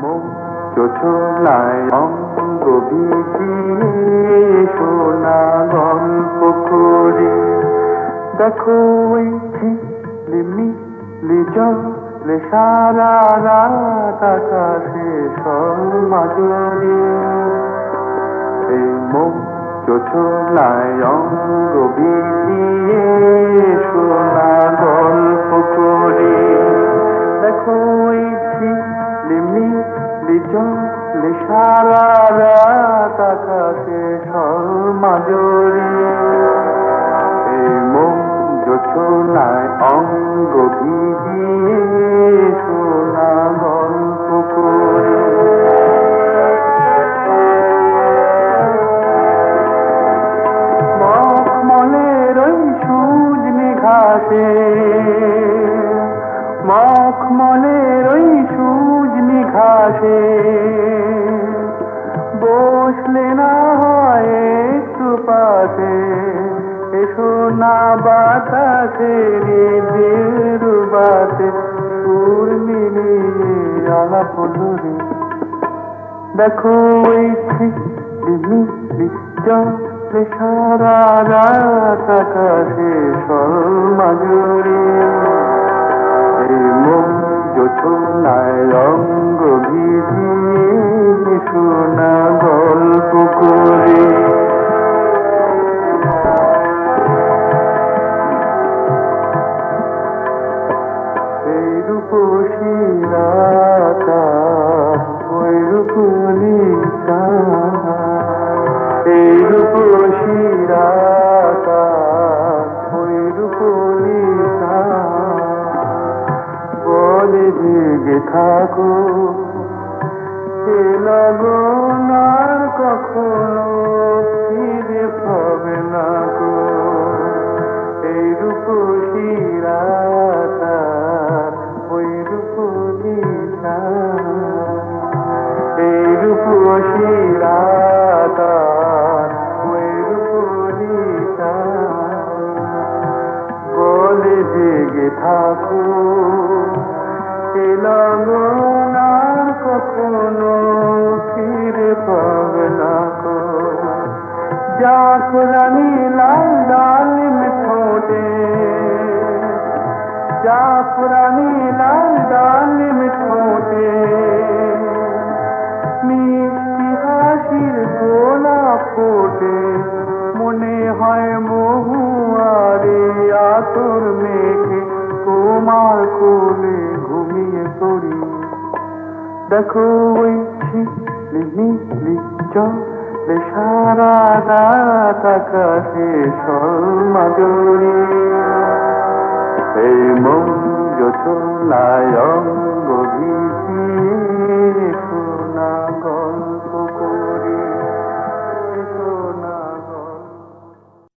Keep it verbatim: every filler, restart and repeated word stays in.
চোচলায় অঙ্গ ভিজিয়ে শোনা গল্প করি। দেখো ওই ঝিলিমিলি জলে সারা রাত আকাশে সমাজরি। এই মন চোচলায় অঙ্গ ভিজিয়ে শোনা গল্প করি। দেখো ওই ঝিলিমিলি জলে সারা রাত আকাশে সমাজরি। এই মন চোচলায় অঙ্গ ভিজিয়ে শোনা গল্প করি। মখমলের ওই সুজনি ঘাসে, মখমলের ওই সুজনি ঘাসে বসলে না হয় একটু পাশে। এসো না বাতাসে হৃদের বাতে সুর মিলিয়ে আলাপ ধরে। দেখো ওই ঝিলিমিলি জলে সারা রাত আকাশে সমাজরি। এই মন জোছনায় রঙ্গ ভিজিয়ে শোনা গল্প করে। এই রূপসী রাত ওই রূপলিকা, এই রূপসী রাত ওই রূপলিকা বলে জেগে থাকো। এ লগন আর কখনো ফিরে পাবে না গো। এই রূপসী রাত ওই রূপলিকা, এই রূপসী রাত ওই রূপলিকা বলে জেগে থাকো। এ লগন আর কখনো ফিরে পাবে না গো। জাফরানি লাল ডালিম ঠোঁটে, জাফরানি লাল ডালিম ঠোঁটে মিষ্টি হাসির গোলাপ ফোটে। মনে হয় মহুয়ারে আতর মেখে তোমার কোলে ঘুমিয়ে পড়ি। দেখো ওই ঝিলিমিলি জলে সারা রাত আকাশে সমাজরি। এই মন জোছনায় অঙ্গ ভিজিয়ে